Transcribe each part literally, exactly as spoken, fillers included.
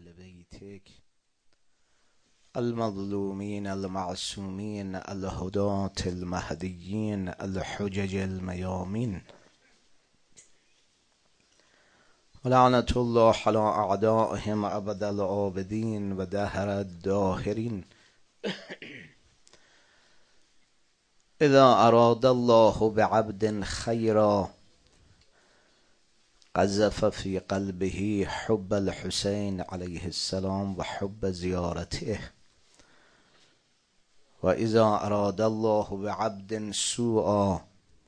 أهل بيتك المظلومين المعصومين الهداة المهديين الحجج الميامين، ولعنة الله على أعدائهم أبد العابدين ودهر الداهرين. إذا أراد الله بعبد خيرا قذف في قلبه حب الحسين عليه السلام وحب زيارته، وإذا أراد الله بعبد سوءا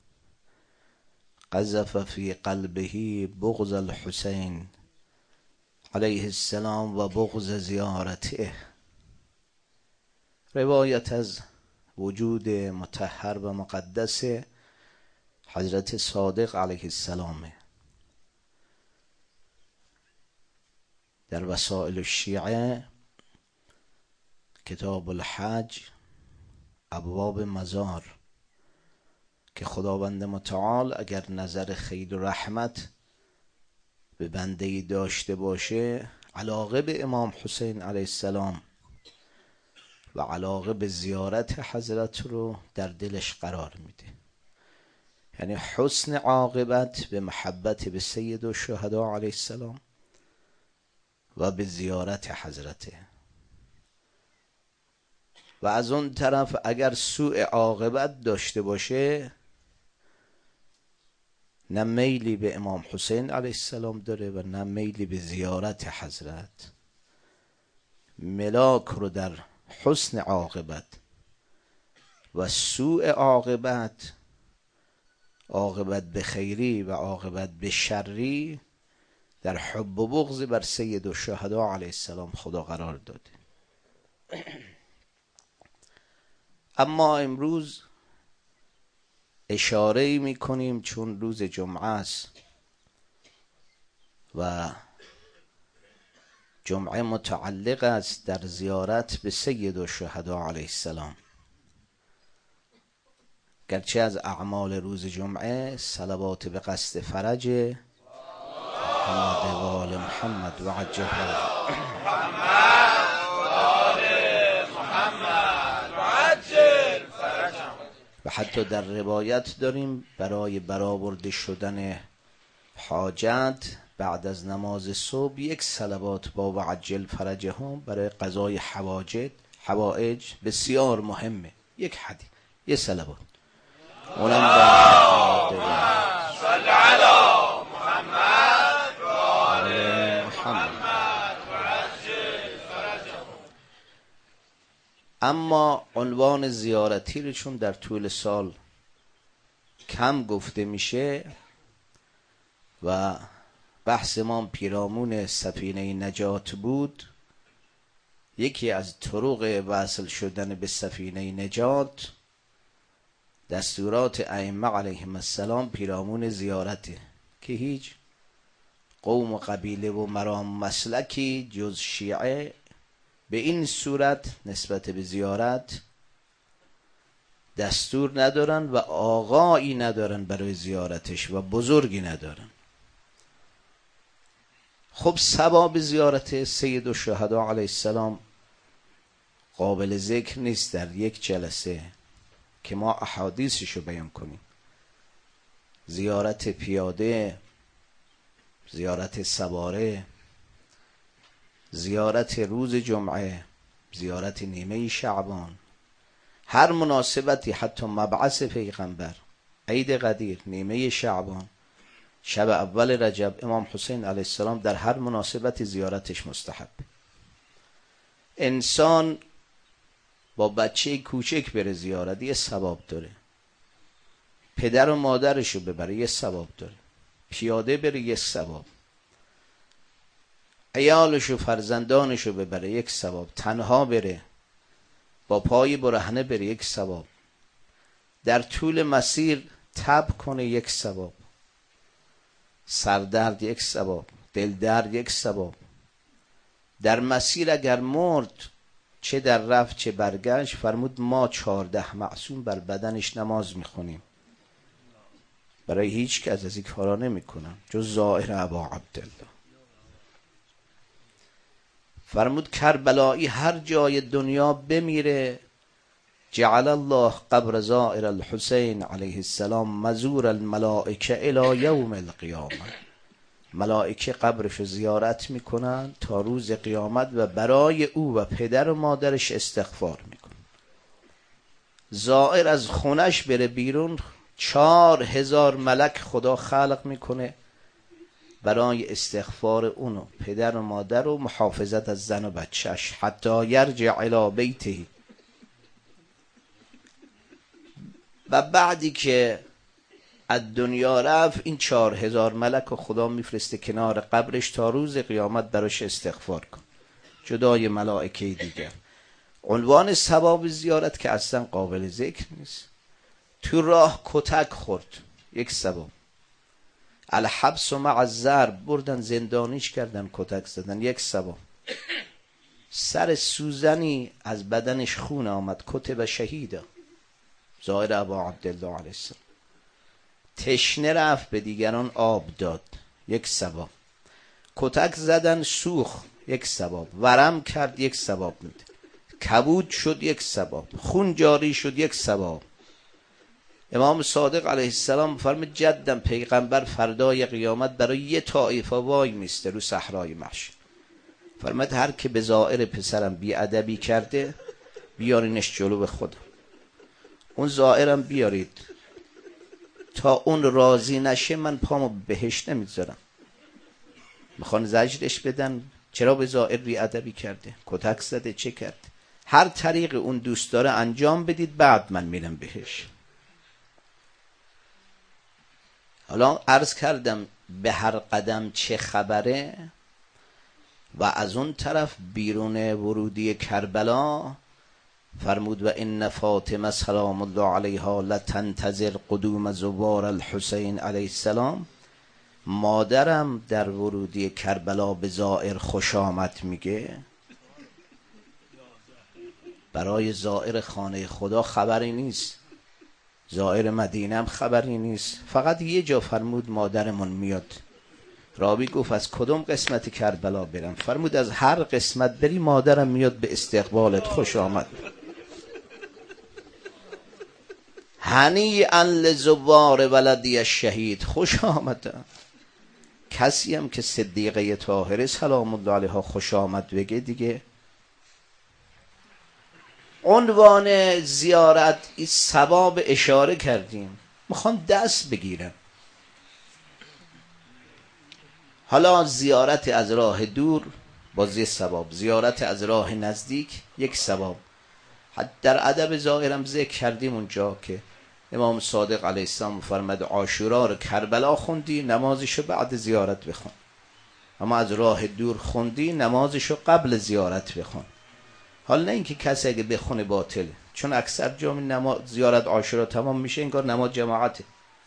قذف في قلبه بغض الحسين عليه السلام و بغض زیارته. روایت از وجود مطهر و مقدس حضرت صادق علیه السلام در وسائل الشیعه، کتاب الحج، ابواب مزار، که خداوند متعال اگر نظر خیر و رحمت به بنده‌ای داشته باشه، علاقه به امام حسین علیه السلام و علاقه به زیارت حضرت رو در دلش قرار میده. یعنی حسن عاقبت به محبت به سید الشهدا علیه السلام و به زیارت حضرته، و از اون طرف اگر سوء عاقبت داشته باشه، نه میلی به امام حسین علیه السلام داره و نه میلی به زیارت حضرت. ملاک رو در حسن عاقبت و سوء عاقبت، عاقبت به خیری و عاقبت به شری، در حب و بغض بر سید الشهدا علیه السلام خدا قرار داده. اما امروز اشاره می کنیم چون روز جمعه است و جمعه متعلق است در زیارت به سید الشهدا علیه السلام، گرچه از اعمال روز جمعه صلوات به قصد فرج محمد و آل محمد و عجل و حتی در روایت داریم برای برآورده شدن حاجت بعد از نماز صبح یک صلوات با و عجل فرجهم برای قضای حواجت حوائج بسیار مهمه. یک حدیث، یک صلوات اونم با صلی علی محمد و آل محمد و عجل فرجهم. اما عنوان زیارتی رو چون در طول سال کم گفته میشه و بحث ما پیرامون سفینه نجات بود، یکی از طرق وصل شدن به سفینه نجات دستورات ائمه علیهم السلام پیرامون زیارته، که هیچ قوم و قبیله و مرام مسلکی جز شیعه به این صورت نسبت به زیارت دستور ندارن و آقایی ندارن برای زیارتش و بزرگی ندارن. خب ثواب زیارت سید الشهدا علیه السلام قابل ذکر نیست در یک جلسه که ما احادیثشو بیان کنیم. زیارت پیاده، زیارت سواره، زیارت روز جمعه، زیارت نیمه شعبان، هر مناسبتی، حتی مبعث پیغمبر، عید قدیر، نیمه شعبان، شب اول رجب، امام حسین علیه السلام در هر مناسبت زیارتش مستحب. انسان با بچه کوچک بره زیارت یه ثواب داره، پدر و مادرشو ببره یه ثواب داره، پیاده بره یه ثواب، عیالشو فرزندانشو ببره یک ثواب، تنها بره با پای برهنه بره یک ثواب، در طول مسیر تب کنه یک ثواب، سردرد یک ثواب، دلدرد یک ثواب، در مسیر اگر مرد چه در رفت چه برگشت، فرمود ما چهارده معصوم بر بدنش نماز میخونیم، برای هیچ کس از این کارا نمیکنم جز زائر ابا عبدالله. فرمود کربلایی هر جای دنیا بمیره جعل الله قبر زائر الحسین علیه السلام مزور الملائکه الی یوم القیامه. ملائکه قبرش زیارت میکنن تا روز قیامت و برای او و پدر و مادرش استغفار میکنن. زائر از خونش بره بیرون، چهار هزار ملک خدا خلق میکنه برای استغفار اونو پدر و مادر و محافظت از زن و بچهش حتی یرجع الی بیته. و بعدی که از دنیا رفت این چهار هزار ملک و خدا میفرسته کنار قبرش تا روز قیامت براش استغفار کن، جدای ملائکه دیگر. عنوان ثواب زیارت که اصلا قابل ذکر نیست. تو راه کتک خورد، یک ثواب. الحبس و مع الضرب، بردن زندانیش کردن، کتک زدن، یک ثواب. سر سوزنی از بدنش خون آمد، کتب شهیدا، زائر ابا عبدالله علیه السلام. تشنه رفت به دیگران آب داد، یک ثواب. کتک زدن سوخ، یک ثواب. ورم کرد، یک ثواب میده. کبود شد، یک ثواب. خون جاری شد، یک ثواب. امام صادق علیه السلام فرمود جدم پیغمبر فردای قیامت برای یه طایفه وای میسته رو صحرای محشر. فرمود هر که به زائر پسرم بی ادبی کرده بیارینش جلو به خدا، اون زائرم بیارید، تا اون راضی نشه من پامو بهش نمیذارم. میخوان زجرش بدن، چرا به زائر بی ادبی کرده، کتک زده، چه کرد؟ هر طریق اون دوست داره انجام بدید، بعد من میرم بهش. حالا عرض کردم به هر قدم چه خبره. و از اون طرف بیرون ورودی کربلا فرمود و ان فاطمه سلام الله علیها لتنتظر قدوم زوار الحسین علیه السلام. مادرم در ورودی کربلا به زائر خوش آمد میگه. برای زائر خانه خدا خبری نیست، زائر مدینه هم خبری نیست. فقط یه جا فرمود مادرمون میاد. راوی گفت از کدوم قسمت کربلا برم؟ فرمود از هر قسمت بری مادرم میاد به استقبالت، خوش آمد. هنیئا لزوار ولدی الشهید، خوش آمد. کسی هم که صدیقه طاهره سلام الله علیها خوش آمد بگه دیگه. عنوان زیارت این ثواب اشاره کردیم، میخوان دست بگیرن. حالا زیارت از راه دور بازی ثواب، زیارت از راه نزدیک یک ثواب. در ادب زائرم ذکر کردیم اونجا که امام صادق علیه السلام فرمود عاشورا رو کربلا خوندی نمازشو بعد زیارت بخون، اما از راه دور خوندی نمازشو قبل زیارت بخون. حالا نه اینکه کسی اگه بخونه باطله، چون اکثر جامع نماز زیارت عاشورا تمام میشه انگار نماز جماعته.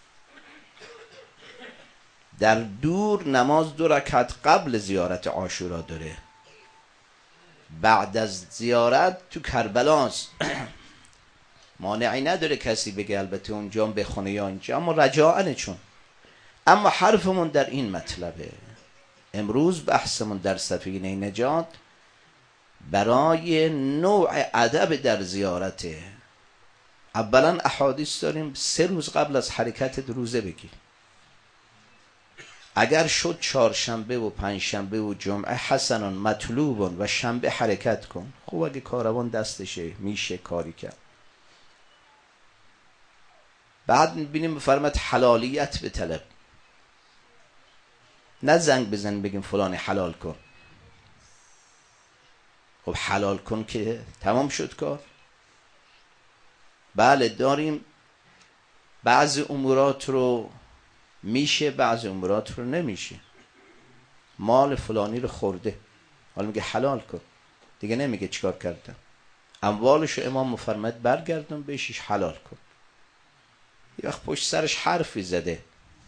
در دور نماز دو رکعت قبل زیارت عاشورا داره، بعد از زیارت تو کربلاست. مانعی نداره کسی بگه البته اونجا بخونه یا اینجا، اما رجاءنه. چون اما حرفمون در این مطلبه، امروز بحثمون در سفینه نجات برای نوع ادب در زیارته. اولا احادیث داریم سه روز قبل از حرکت روزه بگی. اگر شد چهارشنبه و پنجشنبه و جمعه حسنان مطلوبون و شنبه حرکت کن. خوب اگه کاروان دستشه میشه کاری کرد. بعد میبینیم فرمت حلالیت به طلب، نه زنگ بزن بگیم فلان حلال کن. خب حلال کن که تمام شد کار. بله داریم بعض امورات رو میشه، بعض امورات رو نمیشه. مال فلانی رو خورده، حالا میگه حلال کن، دیگه نمیگه چیکار کردم. اموالشو امام فرمود برگردون بهشش حلال کن. یه وقت پشت سرش حرفی زده،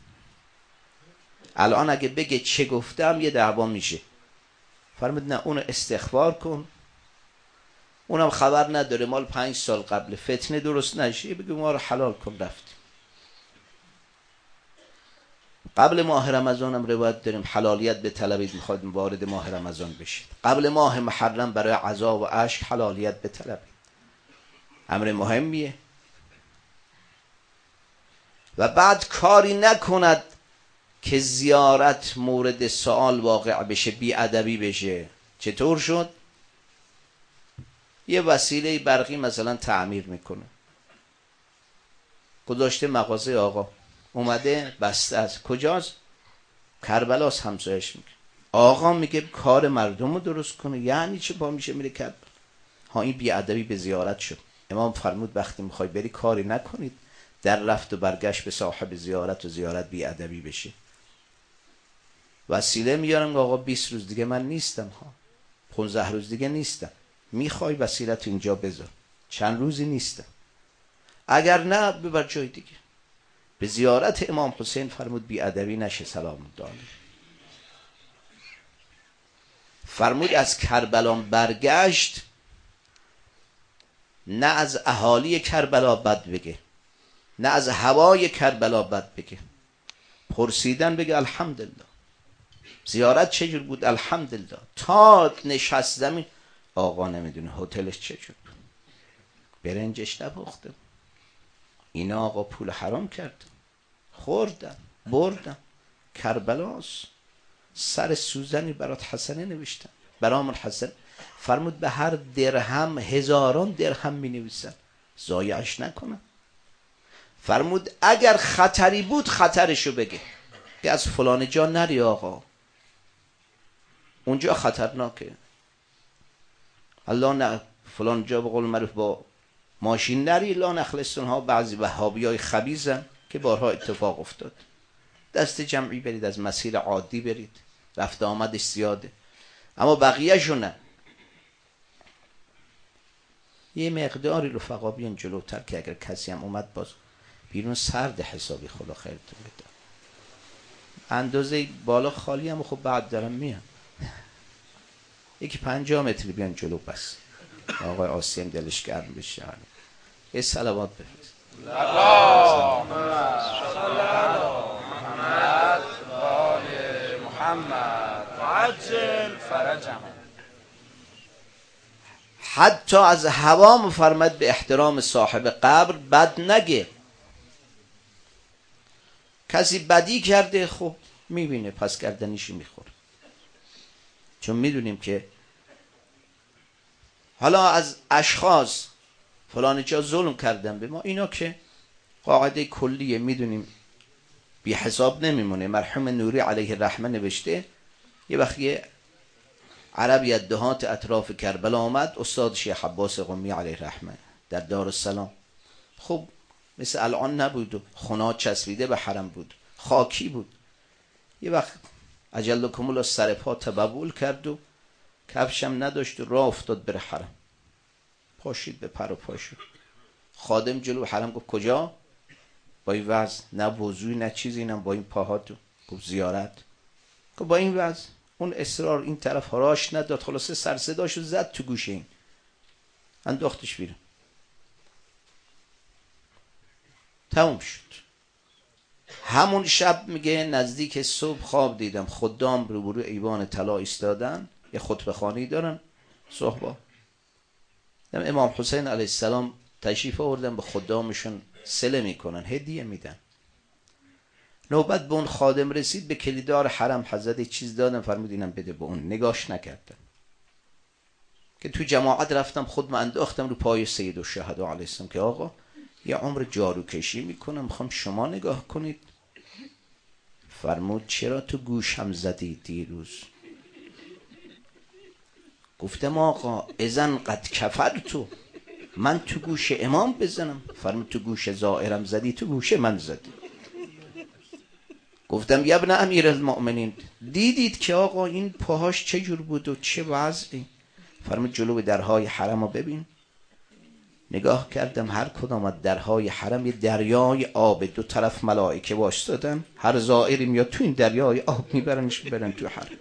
الان اگه بگه چه گفتم یه دعوا میشه. فرمود نه، اونو استغفار کن، اونم خبر نداره مال پنج سال قبل، فتنه درست نشه، بگه ما رو حلال کن رفتیم. قبل ماه رمضان هم روایت داریم حلالیت به طلبید، میخواد وارد ماه رمضان بشید. قبل ماه محرم برای عزا و اشک حلالیت به طلبید، امر مهمیه. و بعد کاری نکند که زیارت مورد سوال واقع بشه، بی ادبی بشه. چطور شد؟ یه وسیله برقی مثلا تعمیر میکنه، گذاشته مغازه آقا، اومده بسته است. کجاست؟ کربلاست. همسایش میگه آقا میگه کار مردم رو درست کنه، یعنی چه پا میشه میره کربلا؟ ها، این بی ادبی به زیارت شد. امام فرمود وقتی میخوای بری کاری نکنید در رفت و برگشت به صاحب زیارت و زیارت بی ادبی بشه. وسیله میارم آقا بیست روز دیگه من نیستم، ها پانزده روز دیگه نیستم، میخوای وسیلت اینجا بذار، چند روزی نیستم، اگر نه ببر جای دیگه. به زیارت امام حسین فرمود بی ادبی نشه. سلام الله علیه. فرمود از کربلا برگشت، نه از اهالی کربلا بد بگه، نه از هوای کربلا بد بگه. پرسیدن بگه الحمدلله. زیارت چجور بود؟ الحمدلله. تا نشست زمین آقا نمیدونه هتلش چجور بود، برنجش نپخته، اینا آقا پول حرام کرد، خوردن بردن. کربلاست، سر سوزنی برات حسنه نوشتن، برامون حسن. فرمود به هر درهم هزاران درهم می نویسن، ضایعش نکنن. فرمود اگر خطری بود خطرشو بگه، که از فلان جا نری آقا، اونجا خطرناکه. الله نه فلان جا به قول معروف با ماشین نری، لا نخلصون ها. بعضی وهابی های خبیثن که بارها اتفاق افتاد. دست جمعی برید، از مسیر عادی برید، رفت آمدش زیاده، اما بقیه شونه یه مقداری رفقا بیان جلوتر که اگر کسی هم اومد باز بیرون سرد حسابی، خدا خیرتون بده. اندازه بالا خالی هم خب بعد دارم میان، یکی پنجاه متری بیان جلو بس. آقای آسیم دلش گرم بشه. یه صلوات بفرست. اللهم صل علی محمد و آل محمد و عجل فرجهم. حتی از هوا مفرمد به احترام صاحب قبر بد نگه. کسی بدی کرده خب میبینه پس گردنیشو میخوره، چون میدونیم که حالا از اشخاص فلان جا ظلم کردن به ما، اینا که قاعده کلیه میدونیم بی حساب نمیمونه. مرحوم نوری علیه الرحمه نوشته یه وقتی عربی از دهات اطراف کربلا آمد، استاد شیخ عباس قمی علیه الرحمه در دارالسلام، خب مثل الان نبود و خونات چسبیده به حرم بود، خاکی بود. یه وقت اجلکم الله سر پا تبول کرد و کفشم نداشت و راه افتاد بره حرم، پاشید به پر و پاشو. خادم جلو حرم گفت کجا؟ با این وضع نه وضوی نه چیزی، اینم با این پاهاتو. گفت زیارت. گفت با این وضع. اون اصرار این طرف هراش نداد، خلاصه سر صداشو زد تو گوشه این، انداختش بیرون، تموم شد. همون شب میگه نزدیک صبح خواب دیدم خدام روبرو ایوان طلا ایستادن، یه خطبه خوانی دارن صحبا. امام حسین علیه السلام تشریف آوردن به خدامشون صله میکنن، هدیه میدن. نوبت به اون خادم رسید، به کلیدار حرم حضرت چیز دادن، فرمودینم بده به اون، نگاش نکردن. که تو جماعت رفتم خودم انداختم رو پای سید الشهدا علیه السلام که آقا یه عمر جارو کشی میکنم، میخوام شما نگاه کنید. فرمود چرا تو گوشم زدی دیروز؟ گفتم آقا اذن قد کفرتو، من تو گوش امام بزنم؟ فرمود تو گوش زائرم زدی، تو گوش من زدی. گفتم یا ابن امیر المؤمنین دیدید که آقا این پاهاش چجور بود و چه وضعی؟ فرمود جلو درهای حرم رو ببین. نگاه کردم هر کدام از درهای حرم یه دریای آب، دو طرف ملائکه واشتادن، هر زائری میاد تو این دریای آب میبرنش میبرن تو حرم.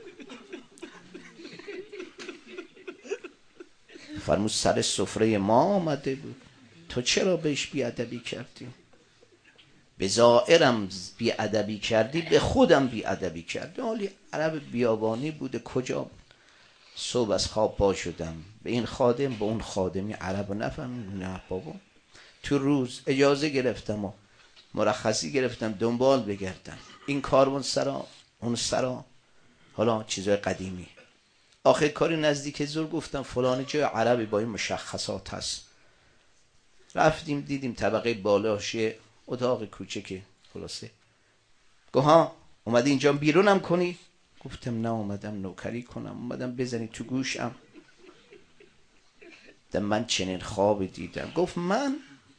فرمود سر سفره ما آمده بود، تو چرا بهش بیادبی کردی؟ به زائرم بی ادبی کردی به خودم بی ادبی کردی. حالی عرب بیابانی بوده کجا بود. صبح از خواب پا شدم به این خادم به اون خادمی عرب نفهمیم. نه بابا، تو روز اجازه گرفتم و مرخصی گرفتم دنبال بگردم این کارون سرا اون سرا، حالا چیزای قدیمی. آخر کاری نزدیک زور گفتم فلان جای عربی با این مشخصات هست. رفتیم دیدیم طبقه بالاش اتاق کوچکه. خلاصه گوها اومدی اینجا بیرونم کنی؟ گفتم نه اومدم نوکری کنم، اومدم بزنی تو گوشم. دم من چنین خوابی دیدم. گفت من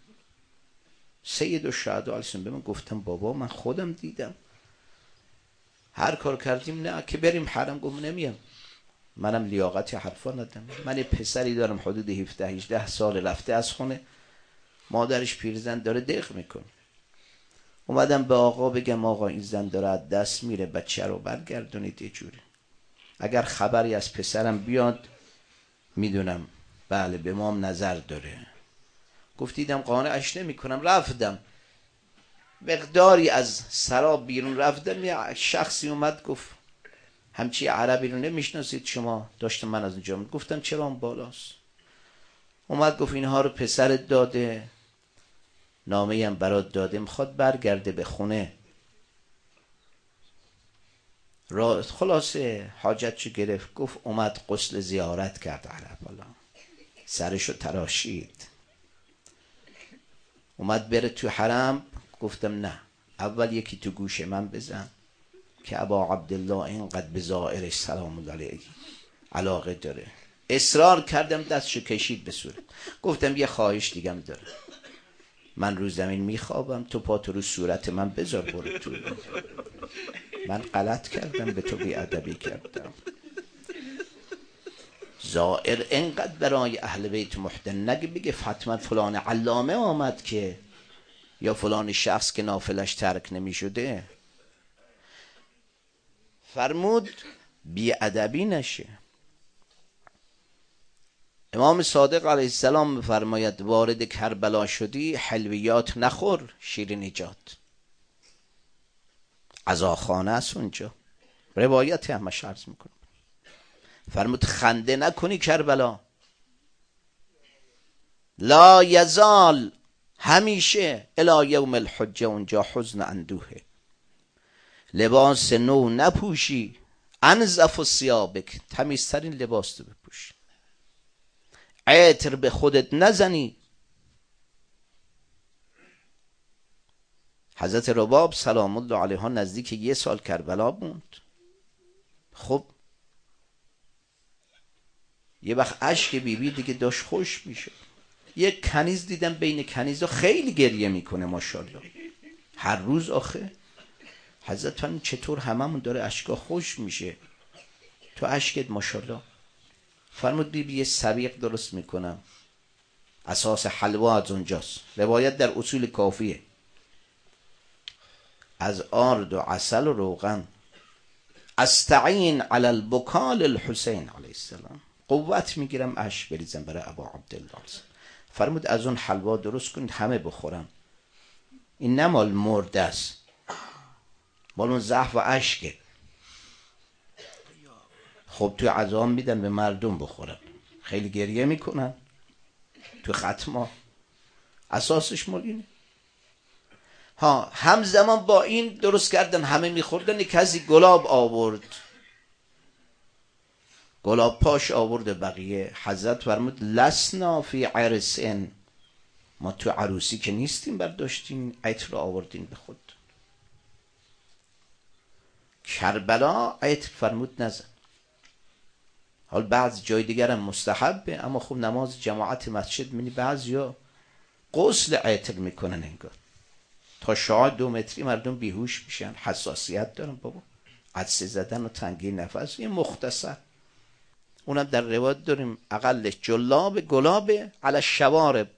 سید الشهدا علیه به من. گفتم بابا من خودم دیدم. هر کار کردیم نه که بریم حرم. گفت نمیم. منم لیاقت حرفا ندارم. من یه پسری دارم حدود هفده هجده سال رفته از خونه، مادرش پیرزن داره دق میکنه. اومدم به آقا بگم آقا این زن داره از دست میره، بچه رو برگردونید یه جوری. اگر خبری از پسرم بیاد میدونم بله به مام نظر داره. گفت دیدم قانعش نمی کنم. رفتم مقداری از سرا بیرون رفتم، یه شخصی اومد گفت همچی عربی رو نمیشناسید شما؟ داشتم من از اونجا. گفتم چرا اون بالاست. اومد گفت اینها رو پسرت داده، نامه هم برات داده، میخواد برگرده به خونه. را خلاصه حاجتشو گرفت. گفت اومد غسل زیارت کرد عرب، حالا سرشو تراشید. اومد بره تو حرم. گفتم نه، اول یکی تو گوش من بزن که ابا عبدالله اینقدر به زائرش سلام الله علیه علاقه داره. اصرار کردم، دستشو کشید به صورت. گفتم یه خواهش دیگم داره، من رو زمین میخوابم، تو پاتو رو صورت من بذار برو تو. من غلط کردم به تو بی ادبی کردم. زائر اینقدر برای اهل بیت محتن نگه بگه حتما فلان علامه آمد که یا فلان شخص که نافلش ترک نمی شده. فرمود بی ادبی نشه. امام صادق علیه السلام میفرماید وارد کربلا شدی حلویات نخور، شیر نجات. عزاخانه است اونجا، روایت همش عرض میکنم. فرمود خنده نکنی کربلا. لا یزال، همیشه الی یوم الحجه اونجا حزن اندوهه. لباس نو نپوشی، انظف الثیابک، تمیزترین لباس تو بپوشی. عطر به خودت نزنی. حضرت رباب سلام الله علیها نزدیک یه سال کربلا موند. خب یه وقت اشک بیبی دیگه داشت خوش میشه. یک کنیز دیدم بین کنیزا خیلی گریه میکنه ماشاءالله هر روز. آخه حضرت فرمود چطور هممون داره اشکا خوش میشه تو اشکت ماشاءالله. فرمود بیبی یه سبیق درست میکنم، اساس حلوا از اونجاست. روایت در اصول کافیه، از آرد و عسل و روغن. استعین علی البکال الحسین علیه السلام، قوت میگیرم اشک بریزم برای ابا عبدالله. فرمود از اون حلوا درست کنید همه بخورم. این نه مال مرده است، مال اون زهو و اشکه. خب توی عزام میدن به مردم بخورن، خیلی گریه میکنن تو ختما. اساسش مال اینه. ها همزمان با این درست کردن همه میخوردن. کسی گلاب آورد، گلاب پاش آورد بقیه. حضرت فرمود لسنا فی عرسن، ما تو عروسی که نیستیم برداشتین عطر رو آوردین به خود. کربلا عطر فرمود نزن. حال بعض جای دیگر هم مستحبه، اما خب نماز جماعت مسجد منی بعضیا غسل عطر میکنن انگار تا شعاع دو متری مردم بیهوش میشن. حساسیت دارن بابا، عطسه زدن و تنگی نفس. یه مختصر اونم در روایت داریم اقلش جلاب گلاب علی الشوارب.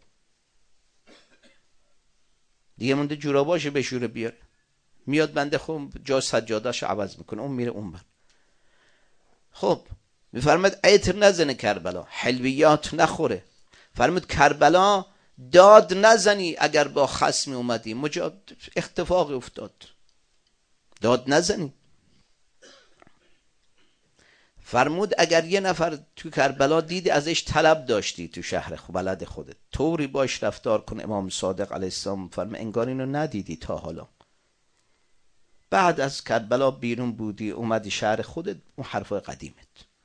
دیگه مونده جوراباشو بشوره بیاره، میاد بنده خب جا سجاده‌شو عوض میکنه، اون میره اون بر. خب میفرماد عطر نزنه کربلا، حلویات نخوره. فرمود کربلا داد نزنی اگر با خصمی اومدی، مجاد اختفاقی افتاد، داد نزنی. فرمود اگر یه نفر تو کربلا دیدی ازش طلب داشتی تو شهر بلد خودت، طوری باش رفتار کن. امام صادق علیه السلام فرمود انگار اینو ندیدی تا حالا. بعد از کربلا بیرون بودی اومدی شهر خودت، اون حرفای قدیمت،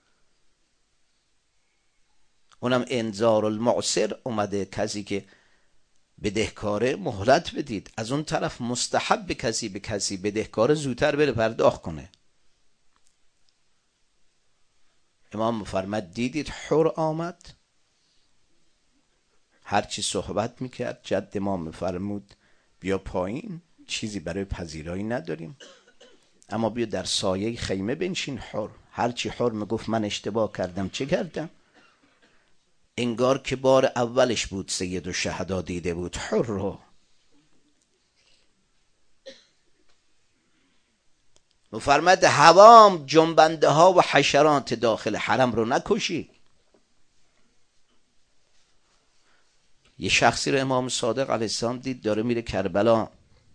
اونم انذار المعسر اومده، کسی که بدهکاره مهلت بدید. از اون طرف مستحب کسی به کسی بدهکاره زودتر بره پرداخت کنه. امام فرمود دیدید حر آمد، هرچی صحبت میکرد جد امام فرمود بیا پایین، چیزی برای پذیرایی نداریم، اما بیا در سایه خیمه بنشین. حر هرچی حر میگفت من اشتباه کردم، چه کردم؟ انگار که بار اولش بود سید الشهدا دیده بود حر رو. فرمود حوام جنبنده ها و حشرات داخل حرم رو نکشی. یه شخصی رو امام صادق علیه السلام دید داره میره کربلا.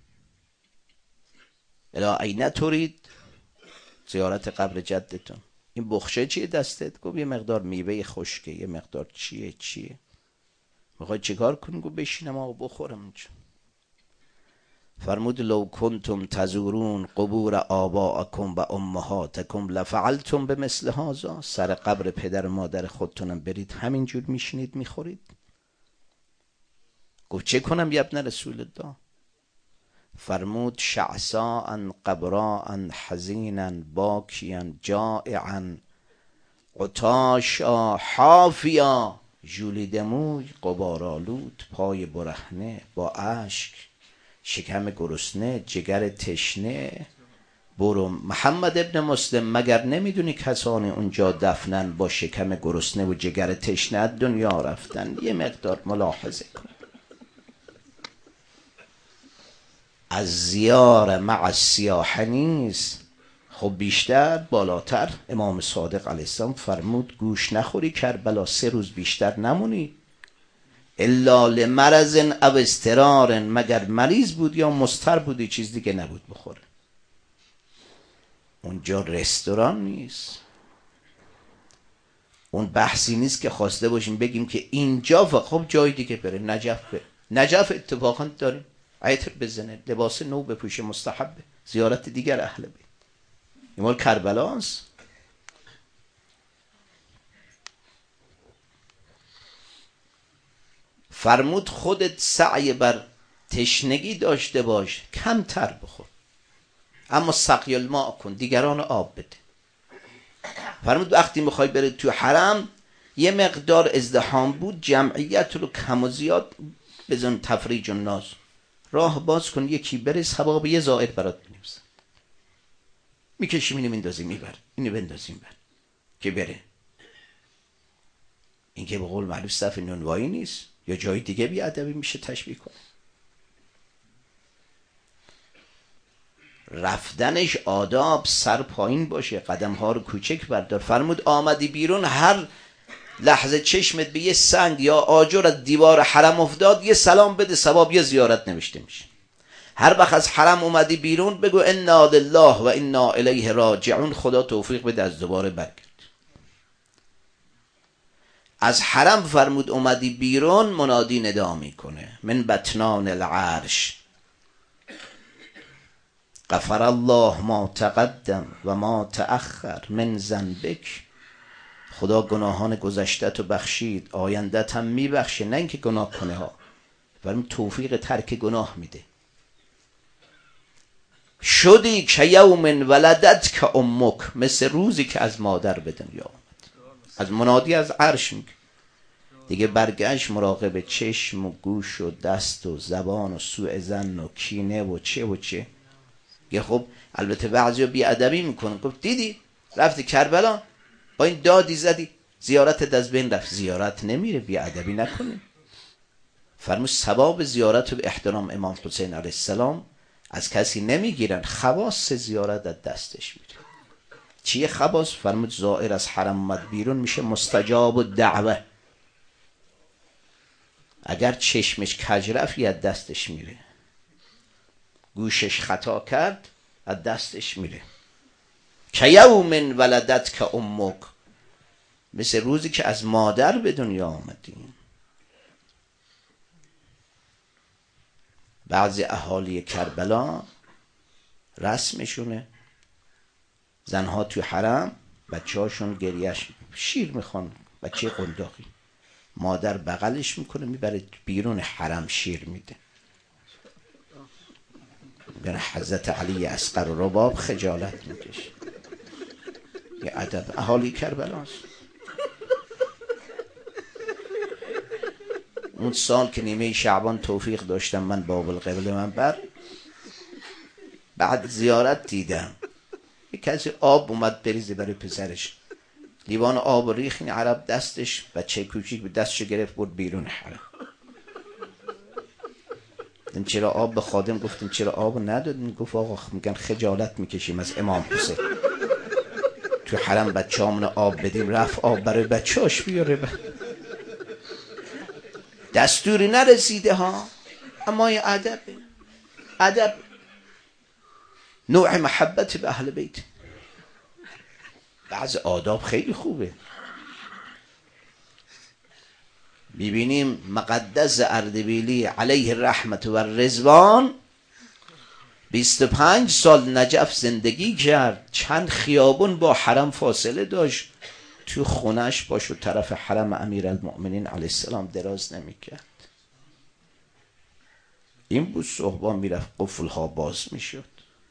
الا این ترید؟ زیارت قبر جدتون. این بخشه چیه دستت؟ گفت یه مقدار میوه خشکه. یه مقدار چیه چیه؟ میخوای چیکار کنی؟ گفت بشینم و بخورم. فرمود لو کنتم تزورون قبور آباءکم و امهاتکم لفعلتم بمثل هذا. سر قبر پدر مادر خودتونم برید همینجور میشینید میخورید. گفت چه کنم یا ابن رسول الله؟ فرمود شعثاء قبراء حزینا باکیا جائعا عطاشا حافیا. ژولیده موی، غبارآلود، پای برهنه، با اشک، شکم گرسنه، جگر تشنه. برو محمد ابن مسلم، مگر نمیدونی کسانی اونجا دفنن با شکم گرسنه و جگر تشنه دنیا رفتن؟ یه مقدار ملاحظه کن. از زیار مع السیاح نیست. خب بیشتر بالاتر امام صادق علیه السلام فرمود گوش نخوری کربلا، سه روز بیشتر نمونی. الا لمرض او اضطرار، مگر مریض بود یا مضطر بودی، چیز دیگه نبود بخوره. اونجا رستوران نیست، اون بحثی نیست که خواسته باشیم بگیم که اینجا و خب جای دیگه بره. نجف بره، نجف اتفاقا داریم عطر بزنه، لباس نو بپوشه، مستحبه. زیارت دیگر اهل بیت. این مال کربلاست. فرمود خودت سعی بر تشنگی داشته باش، کمتر بخور، اما سقی الماء کن، دیگران آب بده. فرمود وقتی میخوای بری تو حرم یه مقدار ازدحام بود، جمعیت رو کم و زیاد بزن، تفریج و ناز، راه باز کن، یکی بره ثواب یه زائر برات بنویسن. میکشیم اینو میندازیم میبر، اینو بندازیم بر که بره. این که به قول معروف صف نونوایی نیست، یا جای دیگه بی ادبی میشه تشبیه کنه. رفتنش آداب، سر پایین باشه، قدم ها رو کوچک بردار. فرمود آمدی بیرون، هر لحظه چشمت به یه سنگ یا آجر از دیوار حرم افتاد، یه سلام بده، ثواب یه زیارت نوشته میشه. هر وقت از حرم اومدی بیرون بگو انا لله و انا الیه راجعون، خدا توفیق بده از دوباره برگرد. از حرم فرمود اومدی بیرون، منادی ندا میکنه من بطنان العرش غفر الله ما تقدم و ما تأخر من ذنبک. خدا گناهان گذشتت رو بخشید، آیندت هم میبخشه، نه اینکه گناه کنه ها، فرمود توفیق ترک گناه میده. شدی که یوم ولدت که امک، مثل روزی که از مادر به دنیا آمد. از منادی از عرش میگه دیگه، برگشت مراقب چشم و گوش و دست و زبان و سوء ظن و کینه و چه و چه. یه خب البته بعضیا بی ادبی میکنن، گفت دیدی رفتی کربلا با این دادی زدی زیارت از بین رفت. زیارت نمیره، بی ادبی نکنه. فرمود ثواب زیارت و به احترام امام حسین علیه السلام از کسی نمیگیرن، خواص زیارت از دستش میره. چیه خواص؟ فرمود زائر از حرم اومد بیرون میشه مستجاب الدعوه. اگر چشمش کج رفت از دستش میره، گوشش خطا کرد از دستش میره. که یوم ولدت که امک، مثل روزی که از مادر به دنیا آمدیم. بعضی اهالی کربلا رسمشونه زنها توی حرم بچه هاشون گریهش شیر میخوان، بچه قنداقی، مادر بغلش میکنه میبره بیرون حرم شیر میده. بین حضرت علی اصغر و رباب خجالت میکشه. یه ادب اهالی کربلاست. اون سال که نیمه شعبان توفیق داشتم من باب القبله منبر، بعد زیارت دیدم یک کسی آب اومد بریزه برای پسرش، لیوان آب ریخ، این عرب دستش بچه کوچیک به دستش گرفت برد بیرون حرم. گفتم چرا آب به خادم، گفتم چرا آب ندادین؟ گفت آقا میگن خجالت میکشیم از امام حسین تو حرم بچه همون آب بدیم. رفت آب برای بچه هاش بیاره، دستوری نرسیده ها، اما یه ادب ادب نوع محبت به اهل بیت. بعض آداب خیلی خوبه. ببینیم مقدس اردبیلی علیه رحمت و رضوان بیست و پنج سال نجف زندگی کرد، چند خیابون با حرم فاصله داشت، تو خونش باش و طرف حرم امیرالمؤمنین علیه السلام دراز نمیکرد. این بود صحبان میرفت قفلها باز میشد.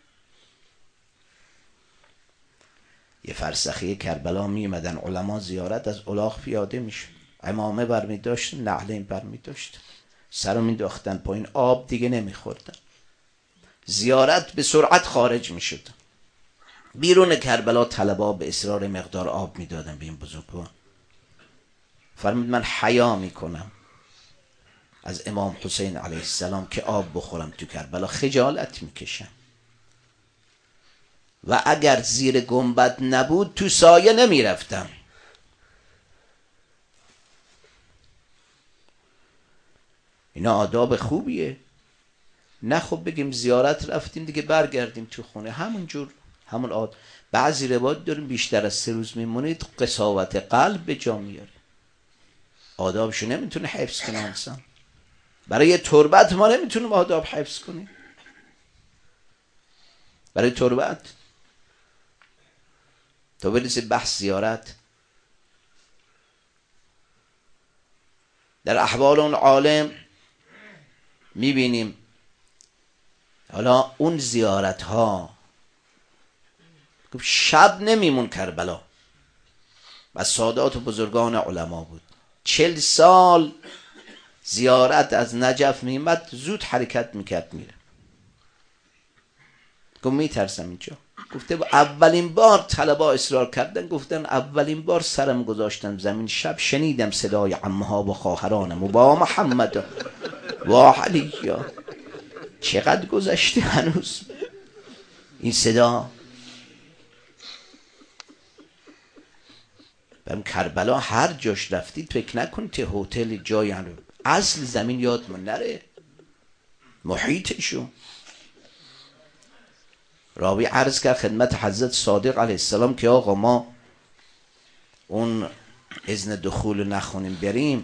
یه فرسخی کربلا میمدن علما زیارت، از الاغ پیاده میشد، عمامه برمی داشتن، نعلین برمی داشتن، سرو میداختن پایین، آب دیگه نمیخوردن. زیارت به سرعت خارج میشد. بیرون کربلا طلبا به اصرار مقدار آب میدادن به این بزرگوار. فرمود من حیا میکنم از امام حسین علیه السلام که آب بخورم تو کربلا، خجالت میکشم. و اگر زیر گنبد نبود تو سایه نمیرفتم. اینا آداب خوبیه. نه خب بگیم زیارت رفتیم دیگه برگردیم تو خونه همونجور همون آد. بعضی روایت داریم بیشتر از سه روز میمونید قساوت قلب به جا میاره. آدابشو نمیتونه حفظ کنه انسان. برای تربت ما نمیتونیم آداب حفظ کنیم. برای تربت تو برسی بحث زیارت. در احوال اون عالم میبینیم حالا اون زیارت ها شب نمیمون کربلا و سادات و بزرگان علما بود. چل سال زیارت از نجف میمد، زود حرکت میکرد میره. گفت میترسم اینجا. گفته اولین بار طلبا اصرار کردن، گفتن اولین بار سرم گذاشتم زمین، شب شنیدم صدای عمها و خواهرانم و با محمد و علی. چقدر گذشته هنوز این صدا. برم کربلا هر جاش رفتید فکر نکنید که هتل جای هنو. اصل زمین یادمون نره، محیطشو. راوی عرض کرد خدمت حضرت صادق علیه السلام که آقا ما اون اذن دخول نخونیم بریم،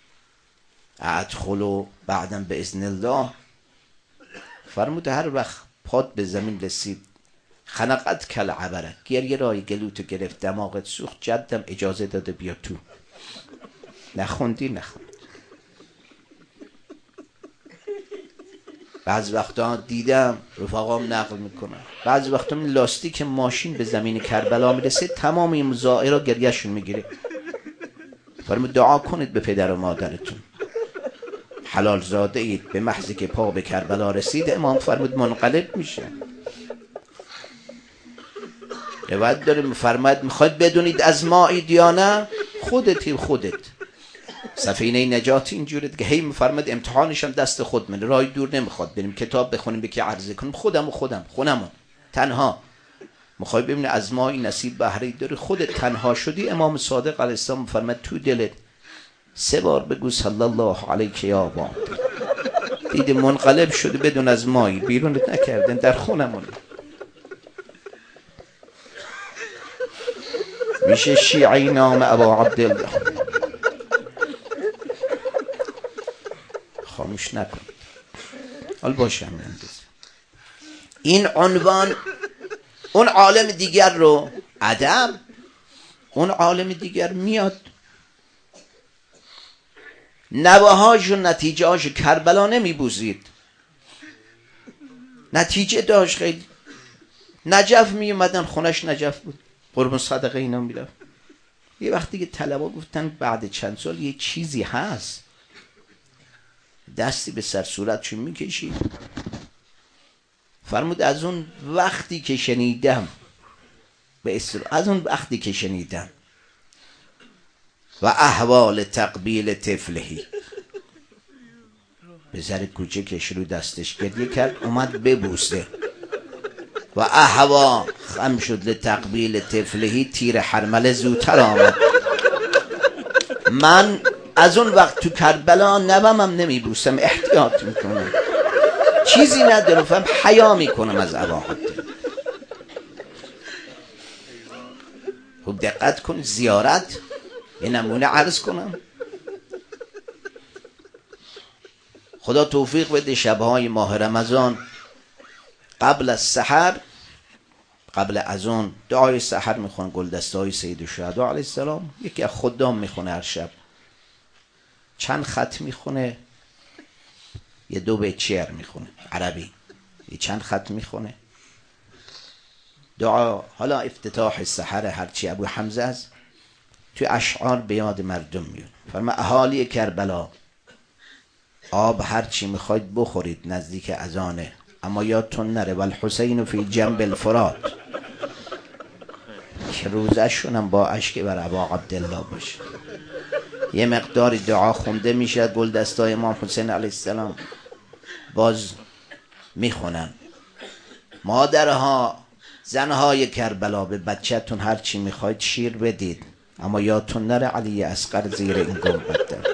ادخلو بعدم به اذن الله. فرمود هر وقت پاد به زمین رسید خنقت کل عبره، گریه رای گلوتو گرفت، دماغت سوخت، جدم اجازه داده بیا تو. نخوندی نخوند. بعض وقتا دیدم رفقام نقل میکنن، بعض وقتا این لاستیک ماشین به زمین کربلا میرسه تمام این زائرها گریهشون میگیره. فرمود دعا کنید به پدر و مادرتون، حلال زاده اید، به محضی که پا به کربلا رسید امام فرمود منقلب میشه. روایت داریم فرمود میخواید بدونید از ما اید یا نه، خودتی خودت. سفینه نجات اینجوره که هی میفرماد امتحانشم دست خود من، راه دور نمیخواد بریم کتاب بخونیم به کی عرضه کنیم، خودم و خودم خونمون تنها. میخوای ببینی از ما این نصیب بهره داری، خودت تنها شدی. امام صادق علیه السلام فرمود تو دلت سه بار بگو صلی الله علیک یا ابا. دیده منقلب شده بدون از مایی بیرونت نکردن در خونمون. میشه شیعی نام ابا عبدالله. خاموش نکن. حال باشم این عنوان. اون عالم دیگر رو ادب، اون عالم دیگر میاد نواهاش و نتیجه هاش کربلا نمیبوزید، نتیجه داشت. خیلی نجف می اومدن، خونش نجف بود، قربون صدقه اینا میرفت. یه وقتی که طلبا گفتن بعد چند سال یه چیزی هست، دستی به سر صورتشون میکشید. فرمود از اون وقتی که شنیدم، به اصطلاح از اون وقتی که شنیدم و احوال تقبیل طفلهی، به سر کوچکش رو دستش گریه کرد، اومد ببوسه و احوا خم شد لتقبیل طفلهی، تیر حرمله زودتر آمد. من از اون وقت تو کربلا نبمم نمیبوسم، احتیاط میکنم، چیزی ندارم، فهم حیا میکنم از ابا. خب دقت کن، زیارت یه نمونه عرض کنم. خدا توفیق بده شبهای ماه رمضان قبل از سحر، قبل از اون دعای سحر میخونه، گلدسته های سید الشهدا علیه السلام. یکی از خدام میخونه هر شب، چند خط میخونه، یه دو بیت شعر میخونه عربی، یه چند خط میخونه دعا. حالا افتتاح سحر هرچی ابو حمزه است، توی اشعار به یاد مردم میاد. فرما اهالی کربلا، آب هرچی میخواید بخورید نزدیک اذانه، اما یادتون نره والحسین فی جنب الفرات، که روزشون هم با اشک بر ابا عبدالله باشه. یه مقدار دعا خونده میشه، گلدستای امام حسین علیه السلام باز میخونن. مادرها، زنهای کربلا، به بچه‌تون هر چی میخواید شیر بدید، اما یادتون نره علی اصغر زیر این گنبد داره.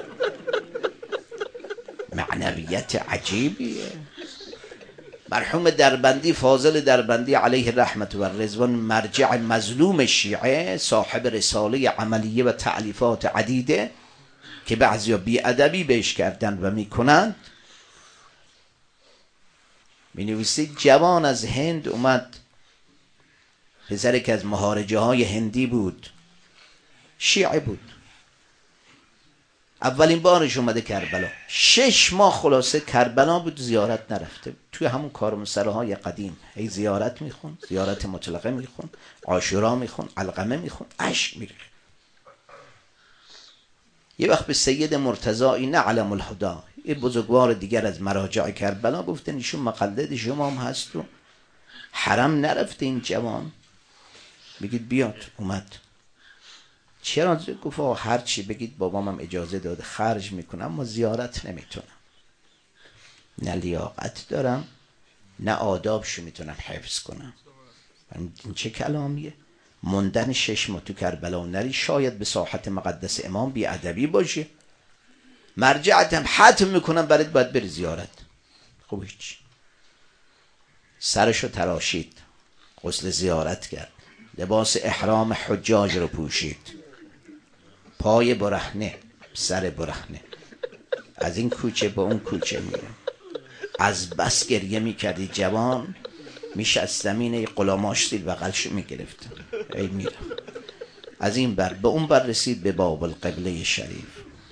معنویت عجیبیه. مرحوم دربندی، فاضل دربندی علیه رحمت و رضوان، مرجع مظلوم شیعه، صاحب رساله عملیه و تألیفات عدیده که بعضیا بی‌ادبی بهش کردن و میکنند، می نویسید جوان از هند اومد، پسر که از مهارجه های هندی بود، شیعه بود، اولین بارش اومده کربلا، شش ماه خلاصه کربلا بود، زیارت نرفته. توی همون کارمسرهای قدیم هی زیارت میخون، زیارت مطلقه میخون، عاشورا میخون، علقمه میخون، عشق میره. یه وقت به سید مرتضایی نعلم الهدا، یه بزرگوار دیگر از مراجع کربلا، گفتن ایشون مقلد شما هم هست و حرم نرفته این جوان، بگید بیاد. اومد. چرا؟ گفت هر چی بگید بابام هم اجازه داده، خرج میکنم، اما زیارت نمیتونم، نه لیاقت دارم نه آدابشو میتونم حفظ کنم. این چه کلامیه؟ موندن شش ماه تو کربلا و نری، شاید به ساحت مقدس امام بی ادبی باشه، مرجعت هم حتم میکنم برات باید بری زیارت. خب هیچ. سرشو تراشید، غسل زیارت کرد، لباس احرام حجاج رو پوشید، پای برهنه، سر برهنه، از این کوچه به اون کوچه میره. از بس گریه میکردی جوان، میشه از زمین غلاماش زیر بغلشو میگرفت، ای میره. از این بر به اون بر رسید، به باب القبله شریف،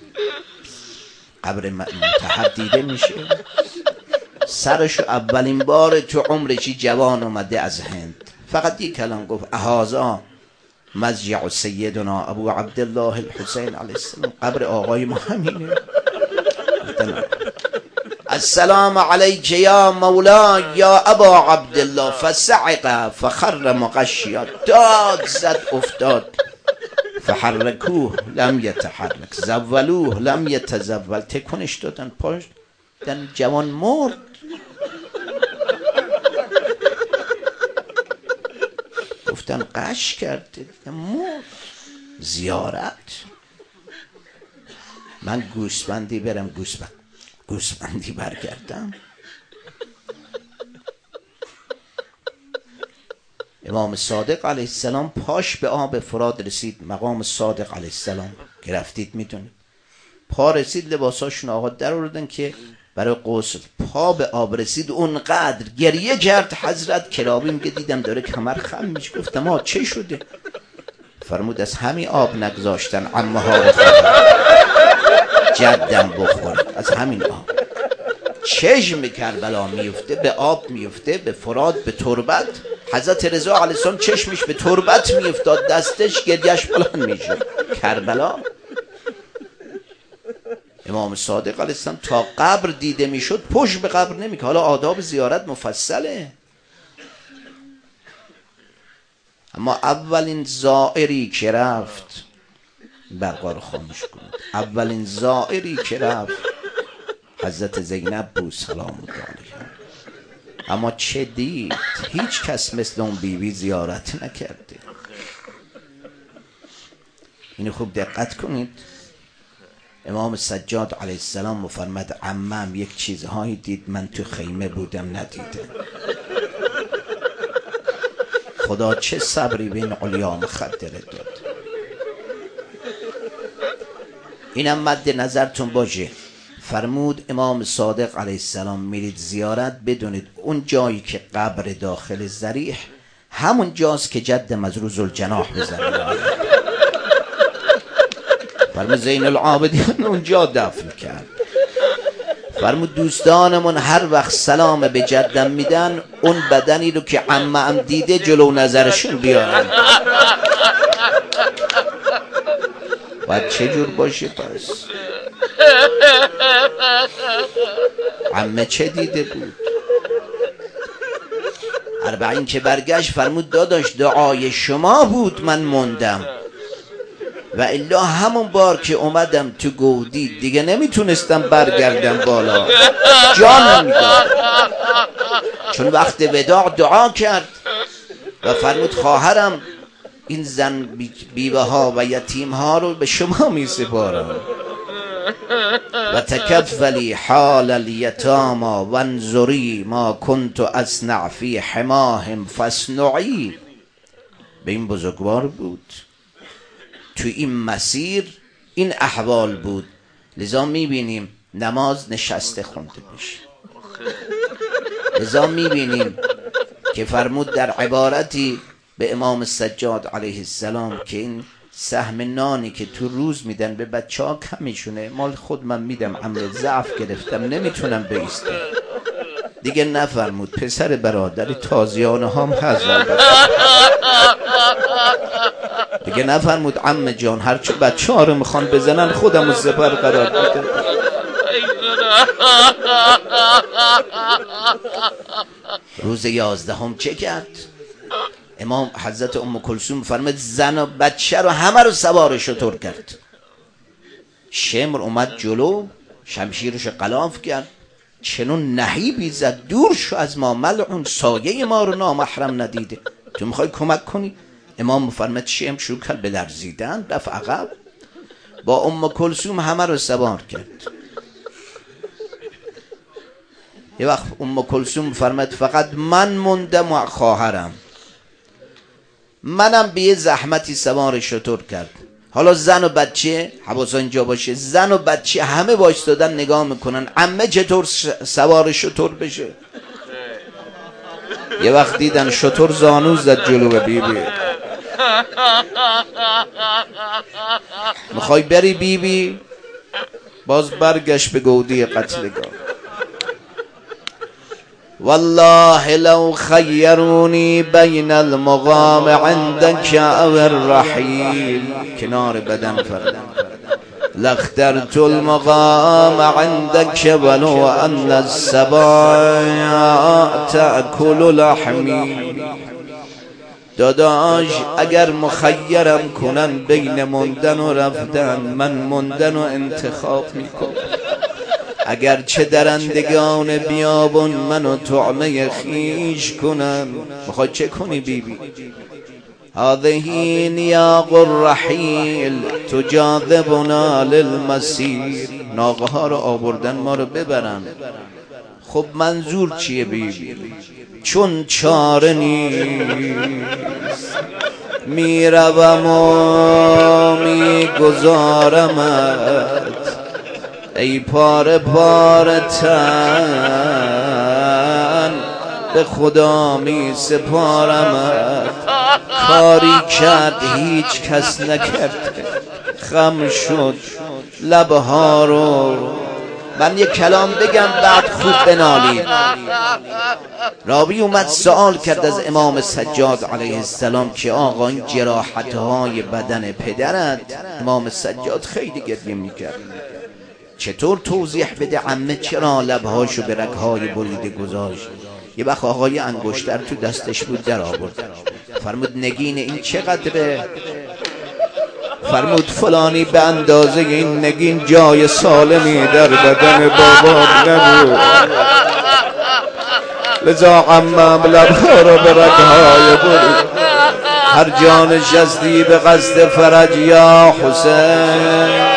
قبر مطهر دیده میشه. سرشو اولین بار تو عمرشی جوان اومده از هند، فقط یک کلام گفت اهازا مضجع سیدنا ابو عبدالله الحسین علیه السلام، قبر آقای ما همینه. السلام علیک یا مولا یا ابا عبدالله، فصعق فخر مغشیا، داد زد افتاد، فحرکوه لم یتحرک، زولوه لم یتزول، تکونش دادن پاش، دن جوان مرد. گفتن قش کرده، مرد. زیارت من گوسفندی برم گوسفند گوسفندی برگردم؟ امام صادق علیه السلام پاش به آب فرات رسید، مقام صادق علیه السلام که رفتید میدونید، پا رسید لباساشون آقا در آوردن که برای غسل، پا به آب رسید اونقدر گریه کرد حضرت کلابی میگه دیدم داره کمر خم میشه. گفتم آه چه شده؟ فرمود از همین آب نگذاشتن عمه ها بخورن جدم بخورن، از همین آب. چشم کربلا میفته به آب میفته، به فرات، به تربت. حضرت رضا علیه السلام چشمش به تربت میافتاد، دستش گریهش بلند میشه. کربلا. امام صادق علیه السلام تا قبر دیده میشد پشت به قبر نمیکرد. حالا آداب زیارت مفصله، اما اولین زائری که رفت، برقا رو خاموش کنید، اولین زائری که رفت حضرت زینب بود سلام الله علیها. اما چه دید؟ هیچ کس مثل اون بیبی زیارت نکرده. اینو خوب دقت کنید. امام سجاد علیه السلام مفرمد عمم یک چیزهایی دید من تو خیمه بودم ندیدم. خدا چه صبری به این علیا مخدره داد. اینم مد نظرتون باشه. فرمود امام صادق علیه السلام میرید زیارت بدونید اون جایی که قبر داخل ضریح همون جاست که جد مزرو ذوالجناح بزنه. فرمود زین العابدین اونجا دفن کرد. فرمود دوستانمون هر وقت سلام به جدم میدن اون بدنی رو که عمه ام دیده جلو نظرشون بیارن. باید چه جور باشه پس؟ عمه چه دیده بود؟ اربعین که برگشت فرمود داداش دعای شما بود من موندم، و الا همون بار که اومدم تو گودی دیگه نمیتونستم برگردم بالا، جانم میداد. چون وقت وداع دعا کرد و فرمود خواهرم این زن بیوه ها و یتیم ها رو به شما می سپارم و تکفلی حال الیتاما وانظری ما کنت اصنع فی حماهم فاصنعی. به این بزرگوار بود، تو این مسیر این احوال بود. لذا میبینیم نماز نشسته خونده بشه. لذا میبینیم که فرمود در عبارتی به امام سجاد علیه السلام که این سهم نانی که تو روز میدن به بچه ها کمیشونه، مال خود من میدم عمل ضعف گرفتم نمیتونم بیستم دیگه. نفرمود پسر برادری تازیانه هم هزار دیگه. نفرمود عمه جان هرچه بچه ها رو میخوان بزنن خودم رو سپر قرار بده. روز یازدهم چه کرد؟ امام حضرت ام کلثوم فرمود زن و بچه رو همه رو سوار شتر کرد. شمر اومد جلو شمشیرش غلاف کرد، چنون نهیبی زد دور شو از ما ملعون، سایه ما رو نامحرم ندیده، تو میخوای کمک کنی؟ امام فرمود شمر شروع کرد به لرزیدن، رفت عقب، با ام کلثوم همه رو سوار کرد. یه وقت ام کلثوم فرمود فقط من موندم و خواهرم، منم به یه زحمتی سوار شتر کرد. حالا زن و بچه حواس اینجا باشه، زن و بچه همه وایستادن نگاه میکنن عمه چطور سوار شتر بشه. یه وقت دیدن شتر زانو زد جلو بی بی. میخوای بری بی بی؟ باز برگشت به گودی قتلگاه. والله لو خیرونی بین المقام عندك او الرحیل، کنار بدن فردن، لاخترت المقام عندك ولو ان السباع تأكل لحمی. داداش اگر مخیرم کنن بین موندن و رفتن، من موندن و انتخاب میکنم. اگر چه درندگان بیابون منو طعمه خیش کنن، میخوای چه کنی بی بی؟ هذه نیاق الرحیل تجاذبنا للمسیر. ناقه ها رو آوردن ما رو ببرن. خب منظور چیه بیبی؟ چون چاره نیست میروم و میگذارمت ای پاره پاره تن به خدا می سپارمت. کاری کرد هیچ کس نکرد، خم شد لبها رو. من یک کلام بگم بعد خوب بنالید. راوی اومد سوال کرد از امام سجاد علیه السلام که آقا این جراحت‌های بدن پدرت؟ امام سجاد خیلی گریه میکرد. چطور توضیح بده عمه چرا لبهاشو به رگ‌های بریده گذاشت؟ یه وقت آقای انگشتر تو دستش بود در آورد، فرمود نگین این چقدره؟ فرمود فلانی به اندازه این نگین جای سالمی در بدن بابا نبود، لذا عمم لبها رو به رگ‌های برید. هر جا نشستی به قصد فرج یا حسین،